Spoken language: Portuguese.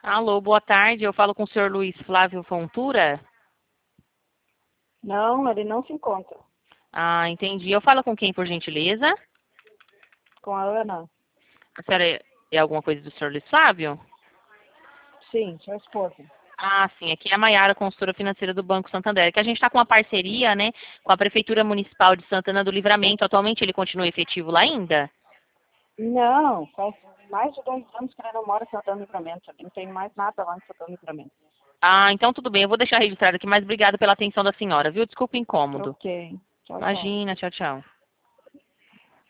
Alô, boa tarde. Eu falo com o senhor Luiz Flávio Fontura. Não, ele não se encontra. Ah, entendi. Eu falo com quem, por gentileza? Com a Ana? A senhora é alguma coisa do senhor Luiz Flávio? Sim, sua esposa. Ah, sim. Aqui é a Maiara, consultora financeira do Banco Santander. Que a gente está com uma parceria, né, com a Prefeitura Municipal de Santana do Livramento. Atualmente ele continua efetivo lá ainda? Não, faz mais de 2 anos que ele não mora em Santana do Livramento. Ele não tem mais nada lá em Santana do Livramento. Ah, então tudo bem. Eu vou deixar registrado aqui, mas obrigada pela atenção da senhora, viu? Desculpa o incômodo. Ok. Tchau, tchau. Imagina, tchau, tchau.